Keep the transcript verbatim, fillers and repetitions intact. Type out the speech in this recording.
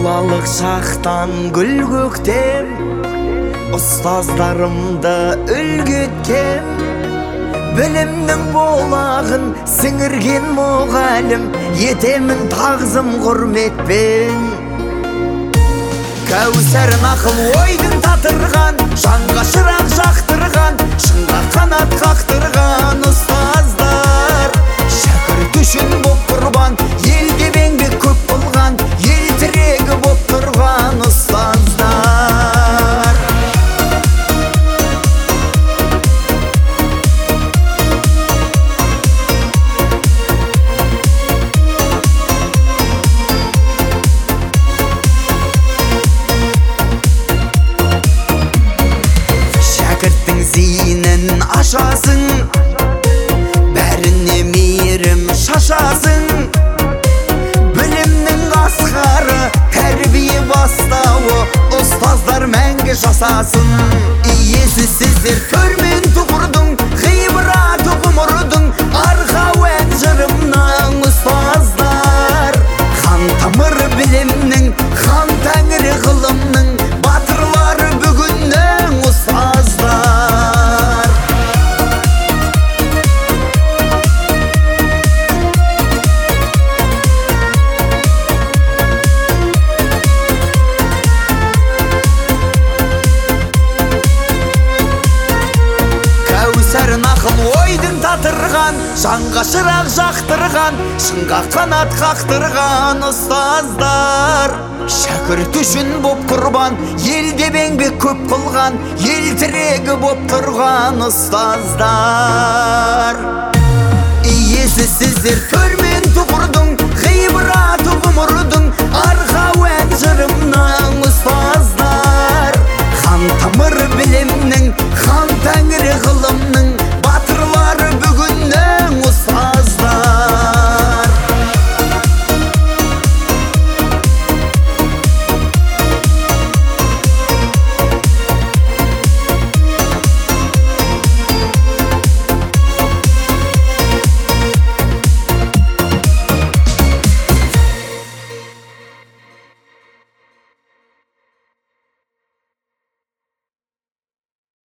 балалық шақтан гүл көктем, ұстаздарымды үлгі еткем. Білімнің болағын сіңірген мұғалім, етемін тағзым құрметпен. Кәусәрін ақыл ойдың татырған, жанға шырақ жақтырған, шыңға қанат қақтырған ұстаздар. Шәкірт үшін боп құрбан, елде еңбек көп болған, ел тірегі боп тұрған ұстаздар. Шәкірттің зейінін ашасың, бәріне мейірім шашасың. Білімнің асқары, тәрбие бастауы, ұстаздар мәңгі жасасын. Иесі сіздер төрмен тұғырдың, ғибраты ғұмырдың, арқауән жырымның ұстаздар. Хан тамыр білімнің, хан тәңірі ғылымның, батырлары бүгіннің ұстаздар. Кәусәрін ақыл ойдың татырған, жанға шырақ жақтырған, шыңға қанат қақтырған ұстаздар. Шәкірт үшін боп құрбан, елде еңбек көп қылған, ел тірегі боп тұрған ұстаздар. Иесі сіздер